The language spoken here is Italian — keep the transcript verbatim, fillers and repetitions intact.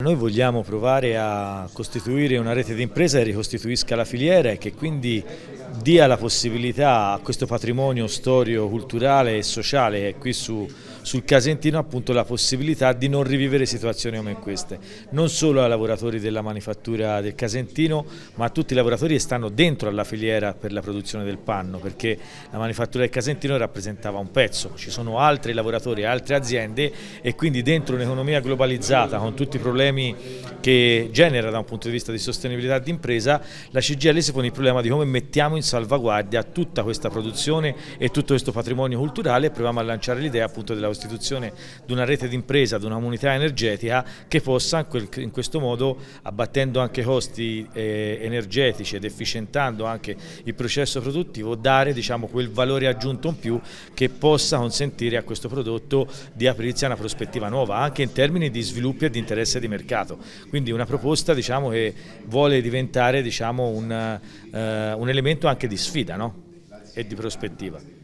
Noi vogliamo provare a costituire una rete di impresa che ricostituisca la filiera e che quindi dia la possibilità a questo patrimonio storico-culturale e sociale che è qui su, sul Casentino appunto la possibilità di non rivivere situazioni come queste, non solo ai lavoratori della manifattura del Casentino ma a tutti i lavoratori che stanno dentro alla filiera per la produzione del panno, perché la manifattura del Casentino rappresentava un pezzo, ci sono altri lavoratori, altre aziende e quindi dentro un'economia globalizzata con tutti i problemi che genera da un punto di vista di sostenibilità d'impresa, la C G I L si pone il problema di come mettiamo in salvaguardia tutta questa produzione e tutto questo patrimonio culturale e proviamo a lanciare l'idea appunto della costituzione di una rete d'impresa, di una comunità energetica che possa in questo modo, abbattendo anche costi eh, energetici ed efficientando anche il processo produttivo, dare diciamo, quel valore aggiunto in più che possa consentire a questo prodotto di aprirsi a una prospettiva nuova anche in termini di sviluppo e di interesse di mercato. Quindi una proposta diciamo, che vuole diventare diciamo, un, uh, un elemento anche di sfida, no? E di prospettiva.